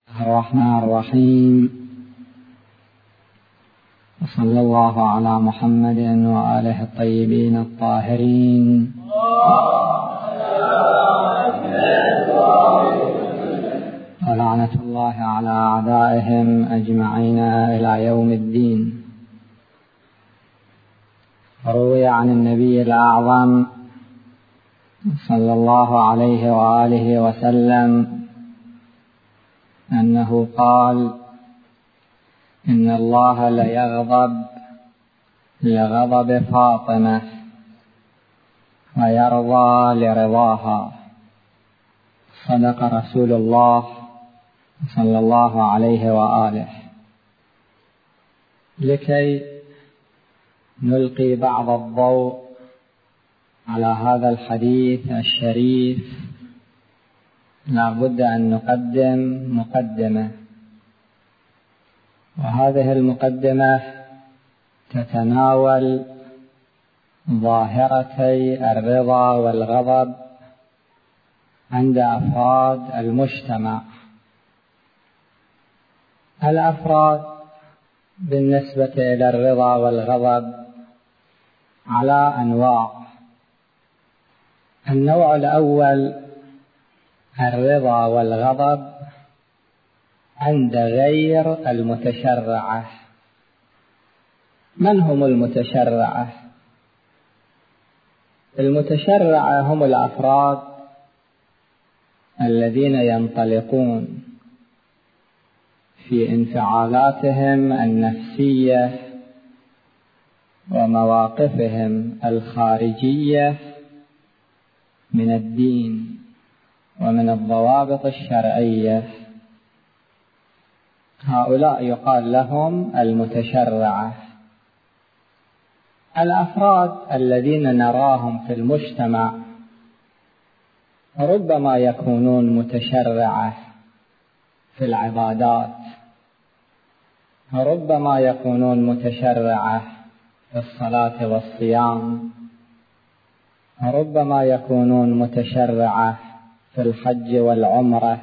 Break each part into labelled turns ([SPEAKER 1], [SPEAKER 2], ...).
[SPEAKER 1] الرحمن الرحيم، وصلى الله على محمد وآله الطيبين الطاهرين، ولعنة الله على أعدائهم أجمعين إلى يوم الدين. روي عن النبي الأعظم صلى الله عليه وآله وسلم أنه قال: إن الله ليغضب لغضب فاطمة ويرضى لرضاها. صدق رسول الله صلى الله عليه وآله. لكي نلقي بعض الضوء على هذا الحديث الشريف لا بد أن نقدم مقدمة، وهذه المقدمة تتناول ظاهرتي الرضا والغضب عند أفراد المجتمع. الأفراد بالنسبة إلى الرضا والغضب على أنواع. النوع الأول الرضا والغضب عند غير المتشرعة. من هم المتشرعة؟ المتشرعة هم الأفراد الذين ينطلقون في انفعالاتهم النفسية ومواقفهم الخارجية من الدين ومن الضوابط الشرعية. هؤلاء يقال لهم المتشرعة. الأفراد الذين نراهم في المجتمع ربما يكونون متشرعة في العبادات، ربما يكونون متشرعة في الصلاة والصيام، ربما يكونون متشرعة في الحج والعمرة.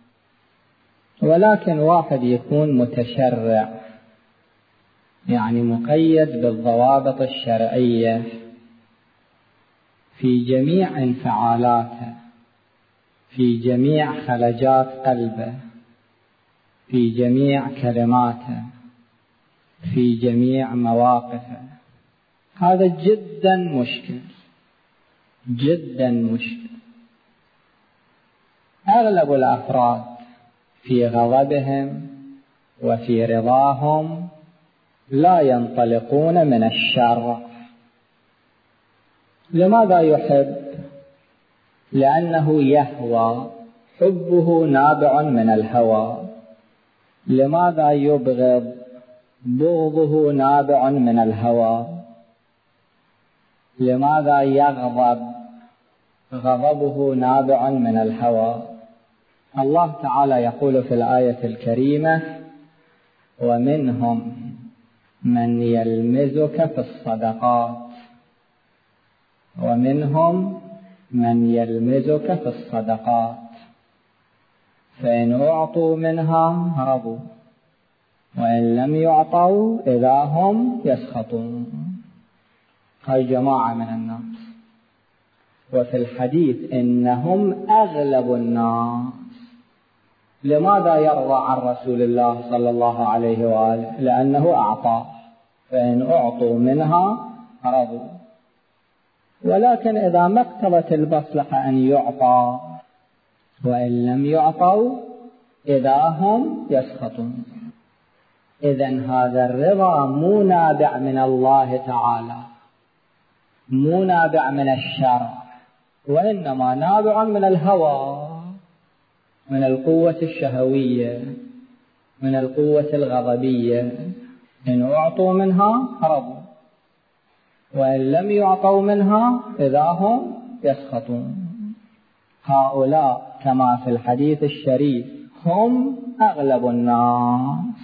[SPEAKER 1] ولكن واحد يكون متشرع يعني مقيد بالضوابط الشرعية في جميع انفعالاته، في جميع خلجات قلبه، في جميع كلماته، في جميع مواقفه. هذا جدا مشكل، جدا مشكل. أغلب الأفراد في غضبهم وفي رضاهم لا ينطلقون من الشرع. لماذا يحب؟ لأنه يهوى، حبه نابع من الهوى. لماذا يبغض؟ بغضه نابع من الهوى. لماذا يغضب؟ غضبه نابع من الهوى. الله تعالى يقول في الآية الكريمة: ومنهم من يلمزك في الصدقات، ومنهم من يلمزك في الصدقات فإن أعطوا منها رضوا وإن لم يعطوا إذا هم يسخطون. هاي جماعة من الناس. وفي الحديث إنهم أغلب الناس. لماذا يرضى عن رسول الله صلى الله عليه وآله؟ لأنه أعطى، فإن أعطوا منها رضوا. ولكن إذا ما اقتضت المصلحة أن يعطى وإن لم يعطوا إذا هم يسخطون. إذن هذا الرضا مو نابع من الله تعالى، مو نابع من الشرع، وإنما نابع من الهوى، من القوة الشهوية، من القوة الغضبية. إن أعطوا منها رضوا وإن لم يعطوا منها إذا هم يسخطون. هؤلاء كما في الحديث الشريف هم أغلب الناس.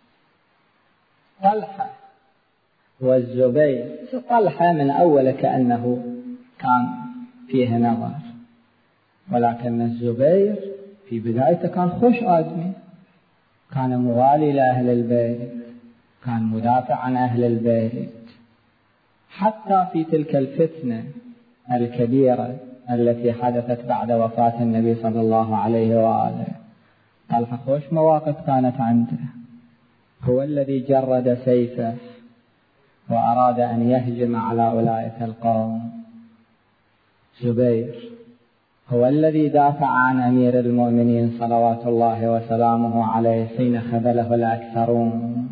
[SPEAKER 1] طلحة والزبير. طلحة من أول كأنه كان فيه نظر، ولكن الزبير في بدايته كان خوش آدمي، كان موالي لأهل البيت، كان مدافع عن أهل البيت، حتى في تلك الفتنة الكبيرة التي حدثت بعد وفاة النبي صلى الله عليه وآله. طلحة خوش مواقف كانت عنده، هو الذي جرد سيفه وأراد أن يهجم على أولئك القوم. زبير هو الذي دافع عن أمير المؤمنين صلوات الله وسلامه عليه حين خذله الأكثرون،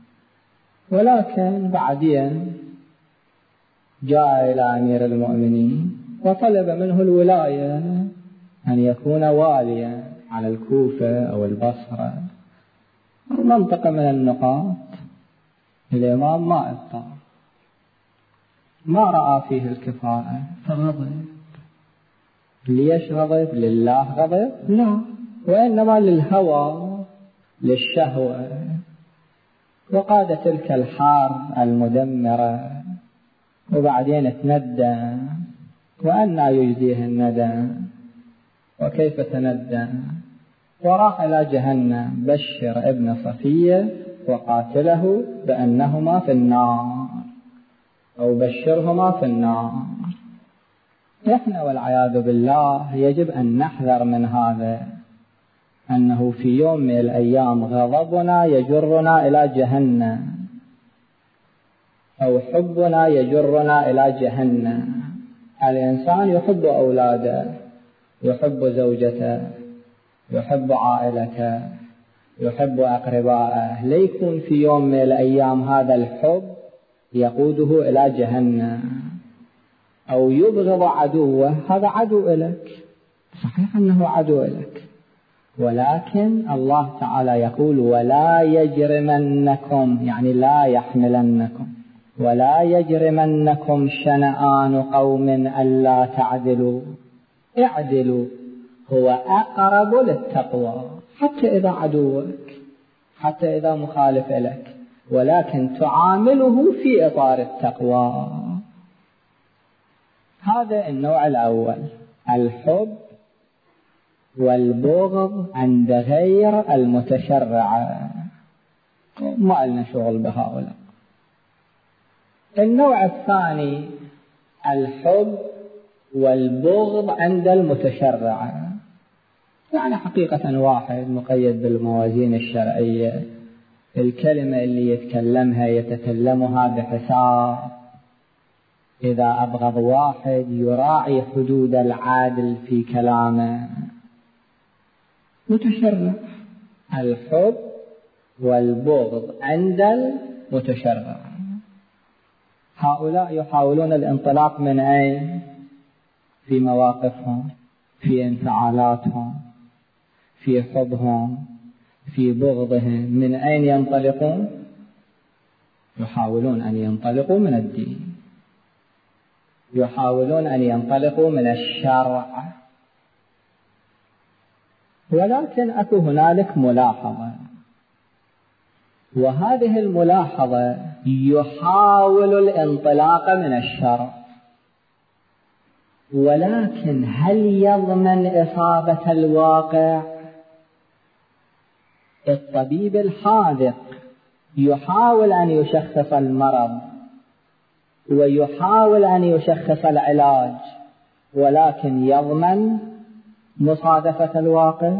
[SPEAKER 1] ولكن بعدين جاء إلى أمير المؤمنين وطلب منه الولاية، أن يكون واليا على الكوفة أو البصرة أو منطقة من النقاط. الإمام ما أبطأ، ما رأى فيه الكفاءة فغضب. ليش غضب؟ لله غضب؟ لا، وإنما للهوى، للشهوة، وقاد تلك الحرب المدمرة. وبعدين تندم، وأنى يجزيه الندم، وكيف تندم؟ وراح إلى جهنم بشر ابن صفية وقاتله بأنهما في النار، أو بشرهما في النار. نحن والعياذ بالله يجب أن نحذر من هذا، أنه في يوم من الأيام غضبنا يجرنا إلى جهنم، أو حبنا يجرنا إلى جهنم. الإنسان يحب أولاده، يحب زوجته، يحب عائلته، يحب أقربائه، ليكون في يوم من الأيام هذا الحب يقوده إلى جهنم. أو يبغض عدوه، هذا عدو لك، صحيح أنه عدو لك، ولكن الله تعالى يقول ولا يجرمنكم، يعني لا يحملنكم، ولا يجرمنكم شنآن قوم ألا تعدلوا، اعدلوا هو أقرب للتقوى. حتى إذا عدوك، حتى إذا مخالف لك، ولكن تعامله في إطار التقوى. هذا النوع الأول، الحب والبغض عند غير المتشرع، ما لنا شغل بهؤلاء. النوع الثاني الحب والبغض عند المتشرع، يعني حقيقة واحد مقيد بالموازين الشرعية، الكلمة اللي يتكلمها يتكلمها بحساب. إذا أبغض واحد يراعي حدود العادل في كلامه، متشرع. الحب والبغض عند المتشرع. هؤلاء يحاولون الانطلاق من أين؟ في مواقفهم، في انفعالاتهم، في حبهم، في بغضهم. من أين ينطلقون؟ يحاولون أن ينطلقوا من الدين، يحاولون أن ينطلقوا من الشرع. ولكن أكو هنالك ملاحظة، وهذه الملاحظة يحاول الانطلاق من الشرع، ولكن هل يضمن إصابة الواقع؟ الطبيب الحاذق يحاول أن يشخص المرض ويحاول أن يشخص العلاج، ولكن يضمن مصادفة الواقع؟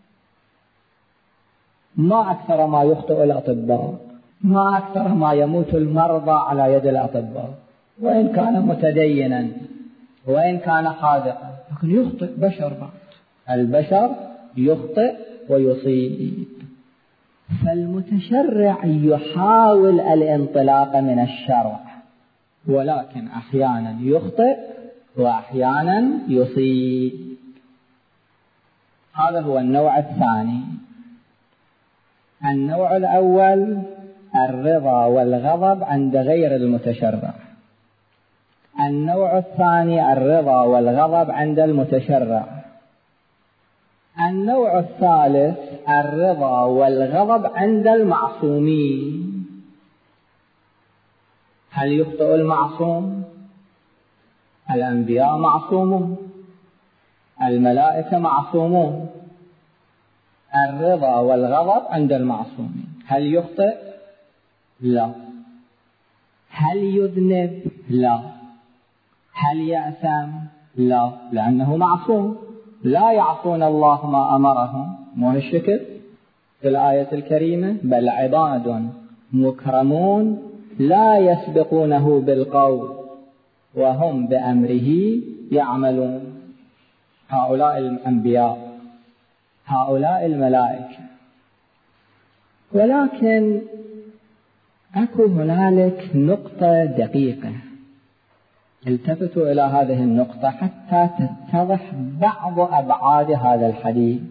[SPEAKER 1] ما أكثر ما يخطئ الأطباء، ما أكثر ما يموت المرضى على يد الأطباء، وإن كان متدينا وإن كان حاذقا، لكن يخطئ. بشر بعد، البشر يخطئ ويصيب. فالمتشرع يحاول الانطلاق من الشرع، ولكن أحيانا يخطئ وأحيانا يصيب. هذا هو النوع الثاني. النوع الأول الرضا والغضب عند غير المتشرع. النوع الثاني الرضا والغضب عند المتشرع. النوع الثالث الرضا والغضب عند المعصومين. هل يخطئ المعصوم؟ الأنبياء معصومون، الملائكة معصومون، الرضا والغضب عند المعصومين. هل يخطئ؟ لا. هل يذنب؟ لا. هل يأثم؟ لا، لأنه معصوم، لا يعصون الله ما أمرهم. مو هالشكل في الآية الكريمة؟ بل عباد مكرمون لا يسبقونه بالقول وهم بأمره يعملون. هؤلاء الأنبياء، هؤلاء الملائكة. ولكن أكو هنالك نقطة دقيقة، التفتوا إلى هذه النقطة حتى تتضح بعض أبعاد هذا الحديث.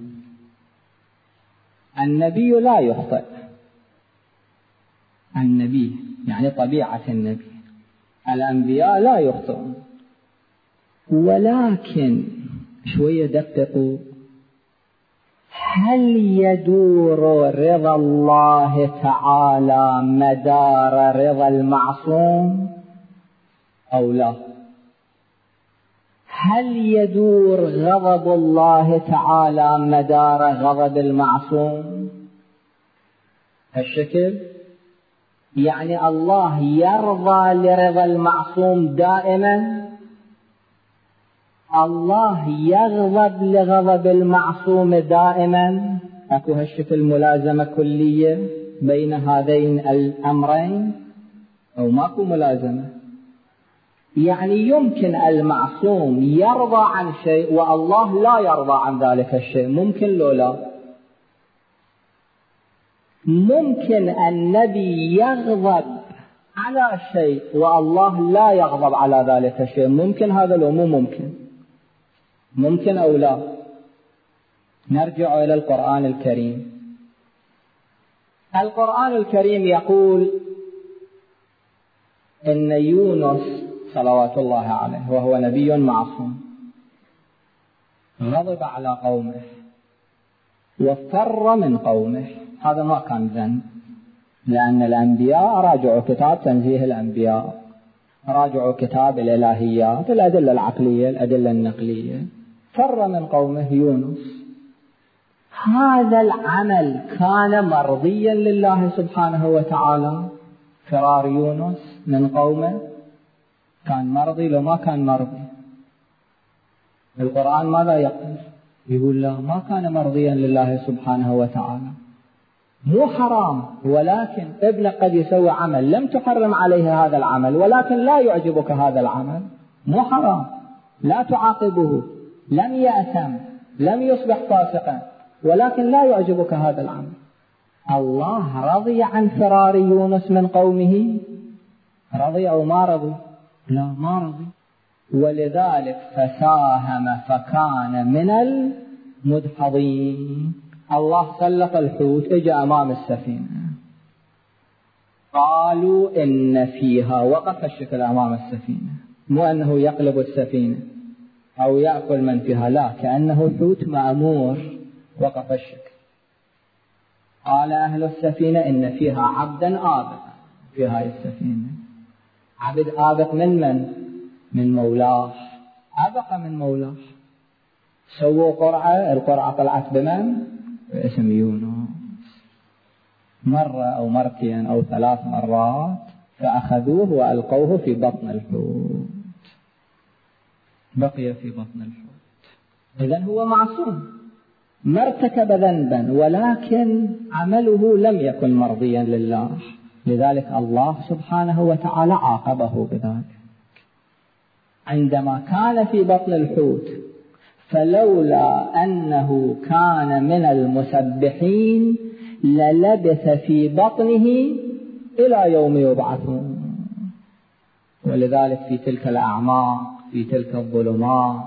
[SPEAKER 1] النبي لا يخطئ، النبي يعني طبيعة النبي، الأنبياء لا يخطئون. ولكن شوية دققوا، هل يدور رضا الله تعالى مدار رضا المعصوم أو لا؟ هل يدور غضب الله تعالى مدار غضب المعصوم؟ هالشكل يعني الله يرضى لرضا المعصوم دائما، الله يغضب لغضب المعصوم دائما. اكو هالشكل ملازمة كلية بين هذين الأمرين أو ماكو ملازمة؟ يعني يمكن المعصوم يرضى عن شيء والله لا يرضى عن ذلك الشيء، ممكن لو لا؟ ممكن النبي يغضب على شيء والله لا يغضب على ذلك الشيء، ممكن هذا لو مو ممكن؟ ممكن أو لا؟ نرجع إلى القرآن الكريم. القرآن الكريم يقول إن يونس صلوات الله عليه وهو نبي معصوم غضب على قومه وفر من قومه. هذا ما كان ذنب، لأن الأنبياء راجعوا كتاب تنزيه الأنبياء، راجعوا كتاب الإلهيات، الأدلة العقلية، الأدلة النقلية. فر من قومه يونس، هذا العمل كان مرضيا لله سبحانه وتعالى؟ فرار يونس من قومه كان مرضي لو ما كان مرضي؟ القرآن ماذا يقول؟ يقول لا، ما كان مرضيا لله سبحانه وتعالى. مو حرام، ولكن ابنك قد يسوي عمل لم تحرم عليه هذا العمل، ولكن لا يعجبك هذا العمل، مو حرام، لا تعاقبه، لم يأثم، لم يصبح فاسقا، ولكن لا يعجبك هذا العمل. الله رضي عن فرار يونس من قومه؟ رضي أو ما رضي؟ لا، ما رضي. ولذلك فساهم فكان من المدحضين. الله سلط الحوت، اجى أمام السفينة، قالوا إن فيها، وقف الشكل أمام السفينة، مو أنه يقلب السفينة أو يأكل من فيها، لا، كأنه حوت مأمور، وقف الشكل. قال أهل السفينة إن فيها عبدا آبقا، في هاي السفينة عبد آبق من مولاه، أبق من مولاه. سووا قرعة، القرعة طلعت بمن؟ باسم يونس. مرة أو مرتين أو 3 مرات، فأخذوه وألقوه في بطن الحوت، بقي في بطن الحوت. إذن هو معصوم، ما ارتكب ذنبا، ولكن عمله لم يكن مرضيا لله، لذلك الله سبحانه وتعالى عاقبه بذلك. عندما كان في بطن الحوت، فلولا أنه كان من المسبحين للبث في بطنه إلى يوم يبعثون. ولذلك في تلك الأعماق، في تلك الظلمات،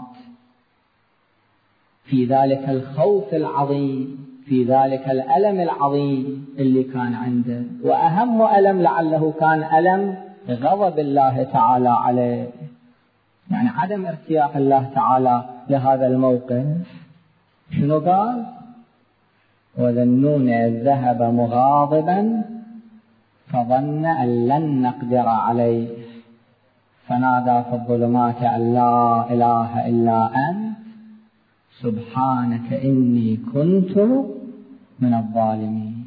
[SPEAKER 1] في ذلك الخوف العظيم، في ذلك الألم العظيم اللي كان عنده، وأهم ألم لعله كان ألم غضب الله تعالى عليه، يعني عدم ارتياح الله تعالى لهذا الموقف. شنو قال؟ وذا النون إذ ذهب مغاضبا فظن أن لن نقدر عليه فنادى في الظلمات أن لا إله إلا أنت سبحانك إني كنت من الظالمين،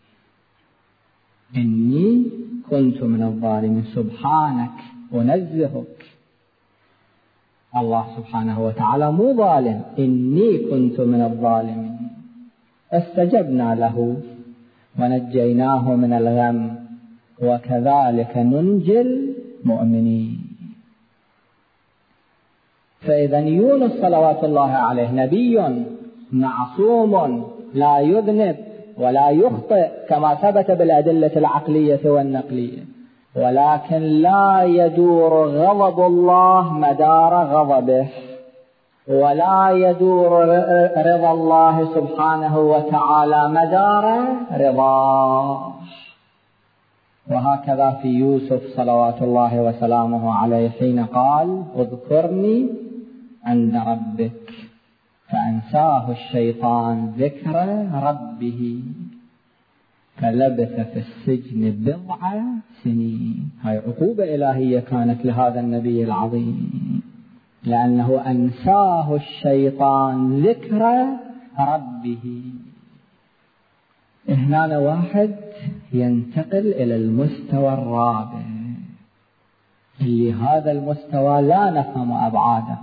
[SPEAKER 1] إني كنت من الظالمين. سبحانك ونزهك، الله سبحانه وتعالى مو ظالم، إني كنت من الظالمين. فاستجبنا له ونجيناه من الغم وكذلك ننجي المؤمنين. فإذا يونس صلوات الله عليه نبي معصوم لا يذنب ولا يخطئ كما ثبت بالأدلة العقلية والنقلية، ولكن لا يدور غضب الله مدار غضبه، ولا يدور رضا الله سبحانه وتعالى مدار رضاه. وهكذا في يوسف صلوات الله وسلامه عليه حين قال اذكرني عند ربك فأنساه الشيطان ذكر ربه فلبث في السجن 7 سنين. هاي عقوبة إلهية كانت لهذا النبي العظيم، لأنه أنساه الشيطان ذكر ربه. هنا واحد ينتقل إلى المستوى الرابع، اللي هذا المستوى لا نفهم أبعاده.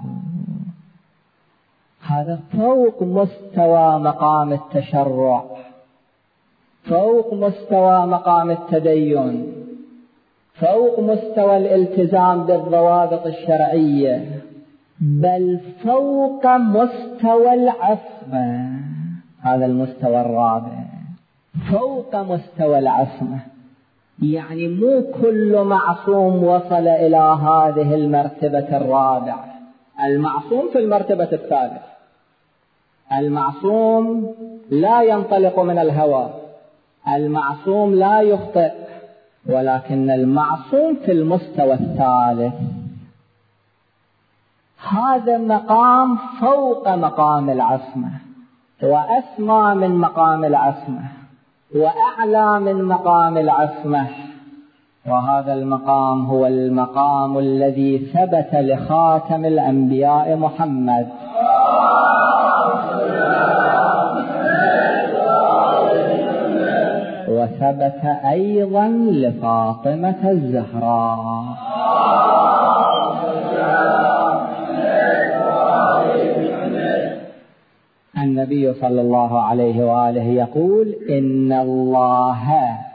[SPEAKER 1] هذا فوق مستوى مقام التشرع، فوق مستوى مقام التدين، فوق مستوى الالتزام بالضوابط الشرعية، بل فوق مستوى العصمة. هذا المستوى الرابع فوق مستوى العصمة، يعني مو كل معصوم وصل إلى هذه المرتبة الرابعة. المعصوم في المرتبة الثالثة، المعصوم لا ينطلق من الهوى، المعصوم لا يخطئ، ولكن المعصوم في المستوى الثالث. هذا مقام فوق مقام العصمة، وأسمى من مقام العصمة، وأعلى من مقام العصمة. وهذا المقام هو المقام الذي ثبت لخاتم الأنبياء محمد وثبت أيضا لفاطمة الزهراء. النبي صلى الله عليه وآله يقول إن الله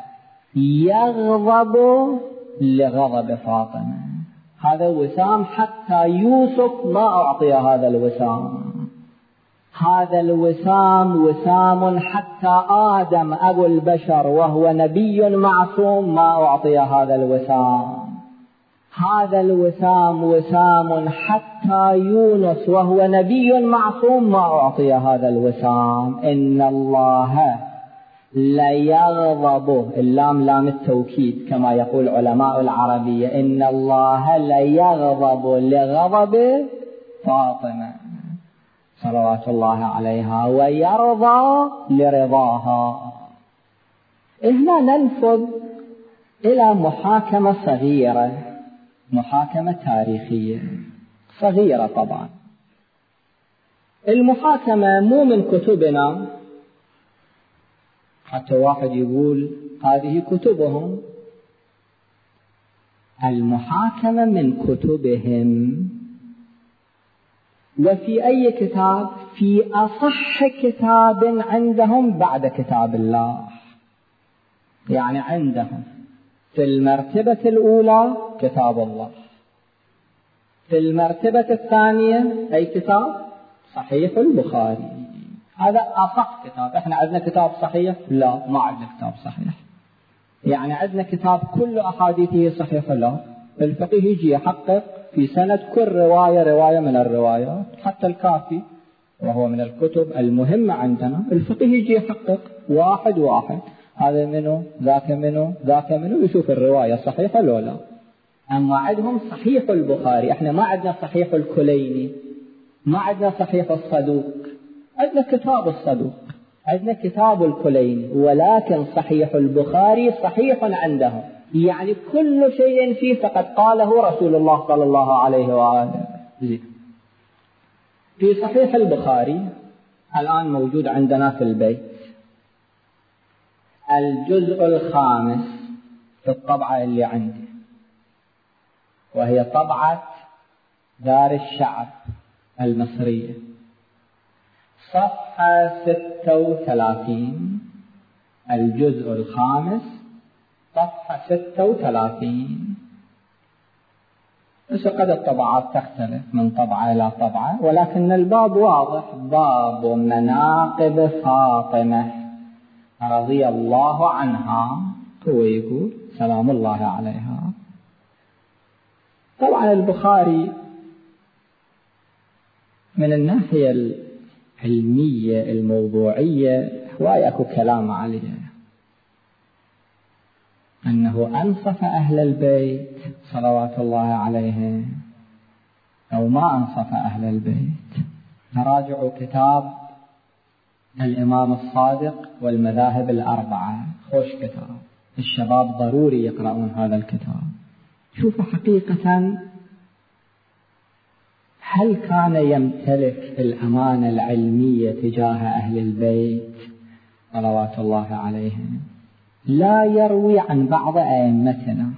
[SPEAKER 1] يغضب لغضب فاطمة. هذا وسام حتى يوسف ما أعطي هذا الوسام. هذا الوسام وسام حتى آدم أبو البشر وهو نبي معصوم ما أعطي هذا الوسام. هذا الوسام وسام حتى يونس وهو نبي معصوم ما أعطي هذا الوسام. إن الله لا يغضب، اللام لام التوكيد كما يقول علماء العربية، إن الله لا يغضب لغضب فاطمة صلوات الله عليها ويرضى لرضاها. هنا ننفذ إلى محاكمة صغيرة، محاكمة تاريخية صغيرة. طبعا المحاكمة مو من كتبنا، حتى واحد يقول هذه كتبهم. المحاكمة من كتبهم. وفي أي كتاب؟ في أصح كتاب عندهم بعد كتاب الله. يعني عندهم في المرتبة الأولى كتاب الله، في المرتبة الثانية أي كتاب؟ صحيح البخاري. هذا أصح كتاب. إحنا عندنا كتاب صحيح؟ لا، ما عندنا كتاب صحيح. يعني عندنا كتاب كل أحاديثه صحيح؟ لا. الفقيه يجي يحقق في سند كل رواية من الروايات، حتى الكافي وهو من الكتب المهمة عندنا، الفقيه يجي يحقق واحد واحد، هذا منه ذاك منه ذاك منه، يشوف الرواية صحيحة لو لا. أما عندهم صحيح البخاري. إحنا ما عندنا صحيح الكليني، ما عندنا صحيح الصدوق. عندنا كتاب الصدوق، عندنا كتاب الكليني، ولكن صحيح البخاري صحيح عندهم. يعني كل شيء فيه فقد قاله رسول الله صلى الله عليه وآله. في صحيح البخاري الآن موجود عندنا في البيت، الجزء الخامس في الطبعة اللي عندي، وهي طبعة دار الشعب المصرية، صفحة 36، الجزء الخامس صفحة 36. بس قد الطبعات تختلف من طبعة إلى طبعة، ولكن الباب واضح، باب مناقب فاطمة رضي الله عنها. هو يقول سلام الله عليها. طبعا البخاري من الناحية العلمية الموضوعية هواي أكو كلام عليه، أنه أنصف أهل البيت صلوات الله عليهم أو ما أنصف أهل البيت. نراجع كتاب الإمام الصادق والمذاهب الأربعة، خوش كتاب، الشباب ضروري يقرؤون هذا الكتاب. شوفوا حقيقة هل كان يمتلك الأمانة العلمية تجاه أهل البيت صلوات الله عليهم؟ لا يروي عن بعض أئمتنا،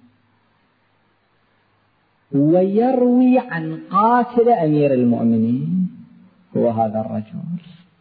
[SPEAKER 1] ويروي عن قاتل أمير المؤمنين هو هذا الرجل.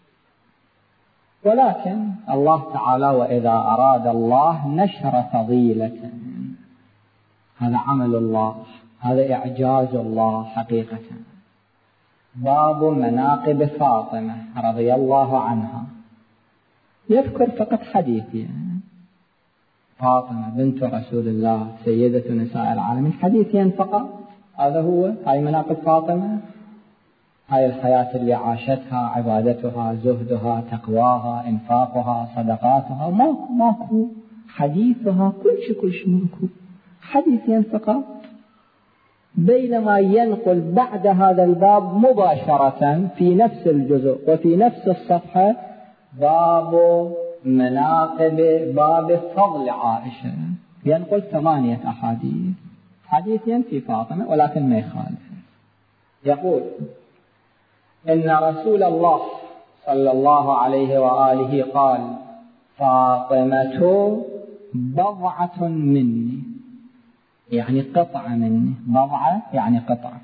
[SPEAKER 1] ولكن الله تعالى وإذا أراد الله نشر فضيلة، هذا عمل الله، هذا إعجاز الله حقيقة. باب مناقب فاطمة رضي الله عنها، يذكر فقط حديثين: فاطمة بنت رسول الله سيدة نساء العالمين، حديثين فقط، هذا هو، هاي مناقب فاطمة، هاي الحياة اللي عاشتها، عبادتها، زهدها، تقواها، إنفاقها، صدقاتها، ماكو حديثها، كل شيء ماكو، حديثين فقط. بينما ينقل بعد هذا الباب مباشرة في نفس الجزء وفي نفس الصفحة باب مناقب، باب فضل عائشة، ينقل 8 أحاديث، حديثين في فاطمة ولكن ما يخالف. يقول: إن رسول الله صلى الله عليه وآله قال: فاطمة بضعة مني، يعني قطعة مني، بضعة يعني قطعة،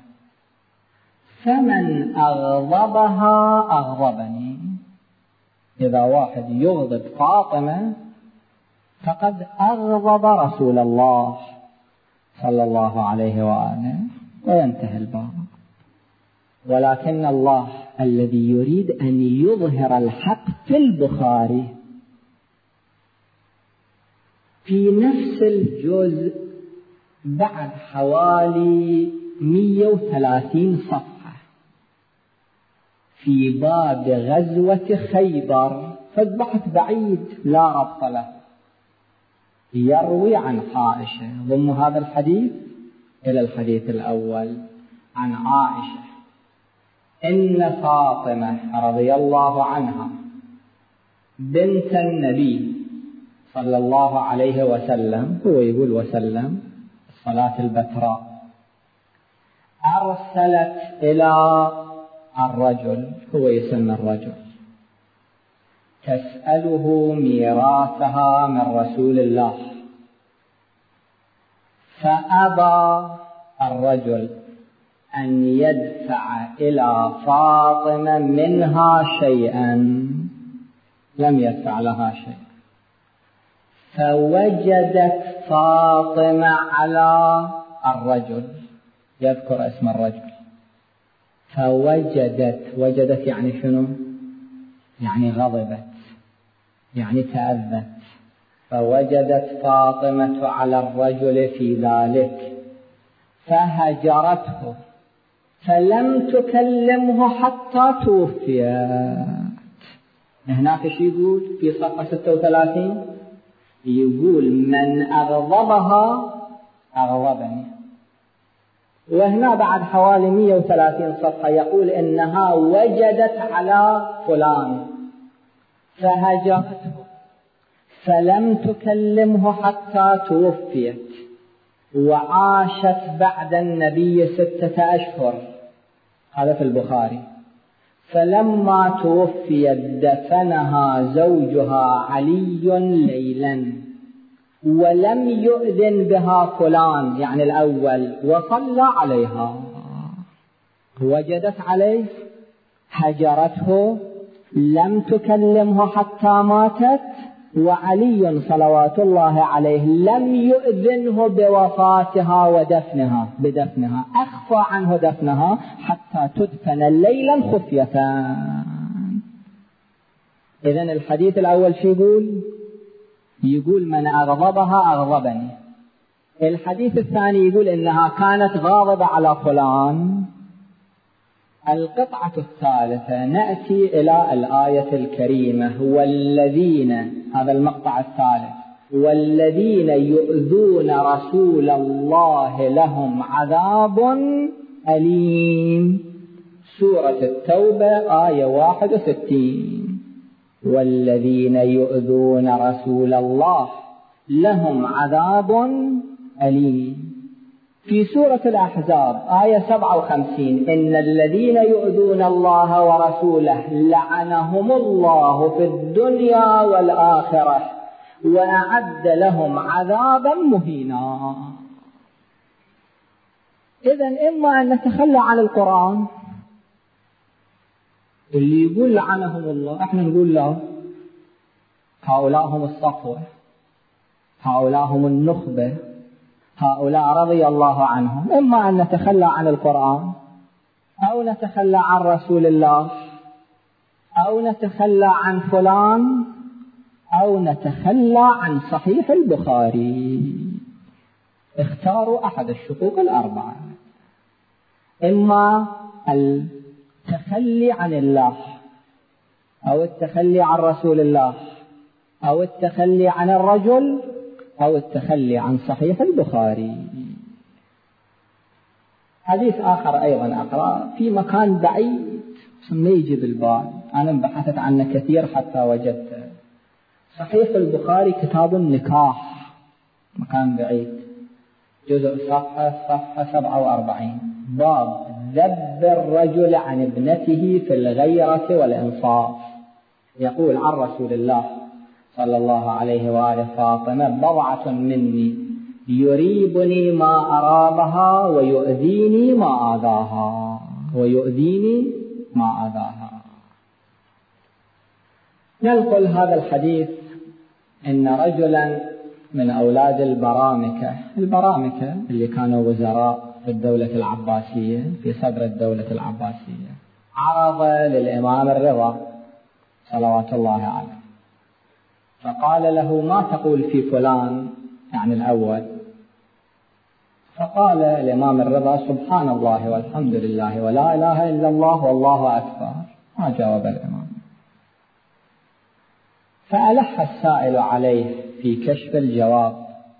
[SPEAKER 1] فمن أغضبها أغضبني. إذا واحد يغضب فاطمة فقد أغضب رسول الله صلى الله عليه وآله، وينتهي الباب. ولكن الله الذي يريد أن يظهر الحق في البخاري في نفس الجزء بعد حوالي 130 صفحة في باب غزوة خيبر، فالبحث بعيد لا ربط له، يروي عن عائشة ضم هذا الحديث إلى الحديث الأول عن عائشة: إن فاطمة رضي الله عنها بنت النبي صلى الله عليه وسلم، هو يقول وسلم الصلاة البتراء، أرسلت إلى الرجل، هو يسمى الرجل، تسأله ميراثها من رسول الله، فأبى الرجل أن يدفع إلى فاطمة منها شيئا، لم يدفع لها شيء، فوجدت فاطمة على الرجل، يذكر اسم الرجل، وجدت يعني شنو؟ يعني غضبت، يعني تأذت. فوجدت فاطمة على الرجل في ذلك فهجرته، فلم تكلمه حتى توفيت. هناك شي يقول في صفحة 36، يقول: من أغضبها أغضبني. وهنا بعد حوالي 130 صفحة يقول إنها وجدت على فلان فهجرته فلم تكلمه حتى توفيت، وعاشت بعد النبي 6 أشهر، هذا في البخاري، فلما توفيت دفنها زوجها علي ليلا ولم يؤذن بها فلان يعني الأول وصلى عليها. وجدت عليه، هجرته، لم تكلمه حتى ماتت، وعلي صلوات الله عليه لم يؤذنه بوفاتها ودفنها بدفنها، أخفى عنه دفنها حتى تدفن ليلا خفية. إذن الحديث الأول شو يقول من أغضبها أغضبني. الحديث الثاني يقول إنها كانت غاضبة على فلان. القطعة الثالثة نأتي إلى الآية الكريمة والذين، هذا المقطع الثالث، والذين يؤذون رسول الله لهم عذاب أليم. سورة التوبة آية 61. والذين يؤذون رسول الله لهم عذاب أليم. في سورة الأحزاب آية 57 إن الذين يؤذون الله ورسوله لعنهم الله في الدنيا والآخرة وأعد لهم عذابا مهينا. إذن إما أن نتخلى عن القرآن، اللي يقول لعنهم الله احنا نقول له هؤلاء هم الصفوة، هؤلاء هم النخبة، هؤلاء رضي الله عنهم. إما أن نتخلى عن القرآن، أو نتخلى عن رسول الله، أو نتخلى عن فلان، أو نتخلى عن صحيح البخاري. اختاروا أحد الشقوق الأربعة، إما التخلي عن الله، أو التخلي عن رسول الله، أو التخلي عن الرجل، أو التخلي عن صحيح البخاري. حديث آخر أيضا أقرأ في مكان بعيد ما يجي بالبال، أنا بحثت عنه كثير حتى وجدته. صحيح البخاري كتاب النكاح، مكان بعيد، جزء صفحة 47، باب ذب الرجل عن ابنته في الغيرة والإنصاف. يقول عن رسول الله صلى الله عليه وآله: فاطمة بضعة مني يريبني ما أرابها ويؤذيني ما آذاها، ويؤذيني ما آذاها. ننقل هذا الحديث إن رجلا من أولاد البرامكة اللي كانوا وزراء في الدولة العباسية، في صدر الدولة العباسية، عرض للإمام الرضا صلوات الله عليه، فقال له: ما تقول في فلان، يعني الأول؟ فقال الإمام الرضا: سبحان الله والحمد لله ولا إله إلا الله والله أكبر. ما جاوب الإمام. فألح السائل عليه في كشف الجواب،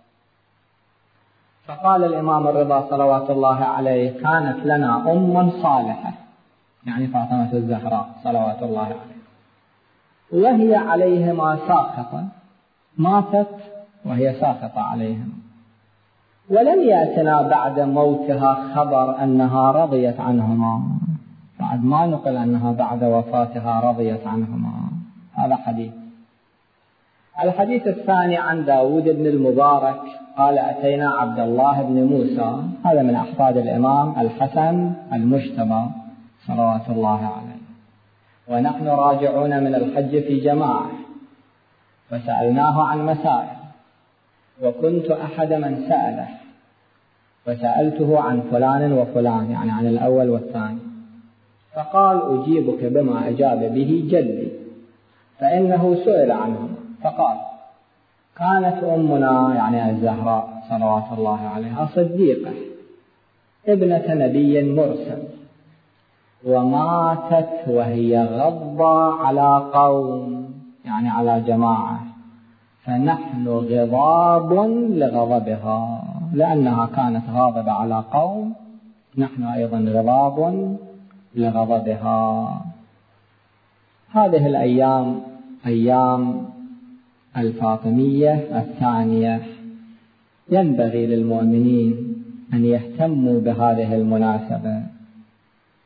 [SPEAKER 1] فقال الإمام الرضا صلوات الله عليه: كانت لنا أم صالحة، يعني فاطمة الزهراء صلوات الله عليه، وهي عليهما ساخطة، ماتت وهي ساخطة عليهم، ولم يأتنا بعد موتها خبر أنها رضيت عنهما، بعد ما نقل أنها بعد وفاتها رضيت عنهما. هذا حديث. الحديث الثاني عن داود بن المبارك قال: أتينا عبد الله بن موسى، هذا من أحفاد الإمام الحسن المجتبى صلوات الله عليه، ونحن راجعون من الحج في جماعة، فسألناه عن مسائل، وكنت أحد من سأله، فسألته عن فلان وفلان، يعني عن الأول والثاني، فقال: أجيبك بما أجاب به جدي، فإنه سئل عنه، فقال: كانت أمنا، يعني الزهراء صلوات الله عليها، صديقة ابنة نبي مرسل، وماتت وهي غضبة على قوم، يعني على جماعة، فنحن غضاب لغضبها، لأنها كانت غاضبة على قوم، نحن أيضا غضاب لغضبها. هذه الأيام أيام الفاطمية الثانية، ينبغي للمؤمنين أن يهتموا بهذه المناسبة،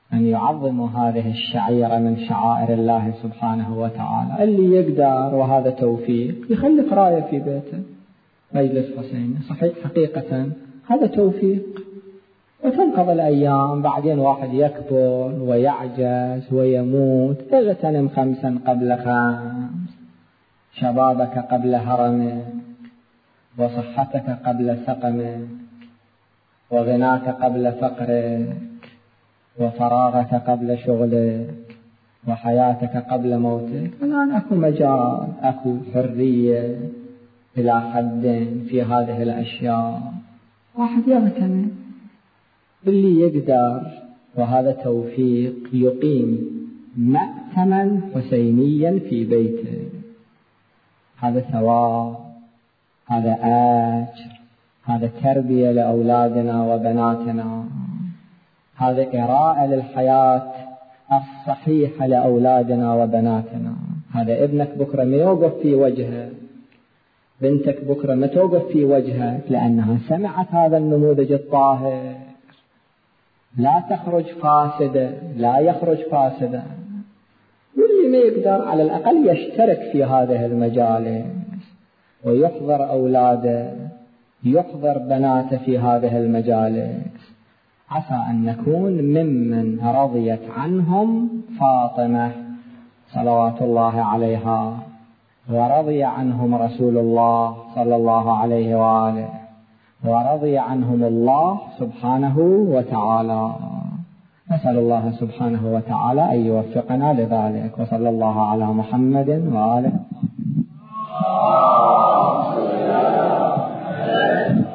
[SPEAKER 1] أن يعظموا هذه الشعيرة من شعائر الله سبحانه وتعالى. اللي يقدر وهذا توفيق يخلي قراية في بيته مجلس حسيني، صحيح حقيقة هذا توفيق. وتنقضي الأيام، بعدين واحد يكبر ويعجز ويموت. اغتنم 5 قبل 5، شبابك قبل هرمك، وصحتك قبل سقمك، وغناك قبل فقرك، وفراغك قبل شغلك، وحياتك قبل موتك. الآن أكو مجال، أكو حرية إلى حد في هذه الأشياء. واحد يغتنم، اللي يقدر وهذا توفيق يقيم مأتما حسينيا في بيته. هذا ثواب، هذا أجر، هذا تربية لأولادنا وبناتنا، هذا إراءة للحياة الصحيحة لأولادنا وبناتنا. هذا ابنك بكرة ما يوقف في وجهه، بنتك بكرة ما توقف في وجهك، لأنها سمعت هذا النموذج الطاهر. لا تخرج فاسدة، لا يخرج فاسدة. واللي ما يقدر على الأقل يشترك في هذه المجالس ويحضر أولاده، يحضر بناته في هذه المجالس. عسى أن نكون ممن رضيت عنهم فاطمة صلوات الله عليها، ورضي عنهم رسول الله صلى الله عليه وآله، ورضي عنهم الله سبحانه وتعالى. نسأل الله سبحانه وتعالى أن يوفقنا لذلك. وصلى الله على محمد وآله.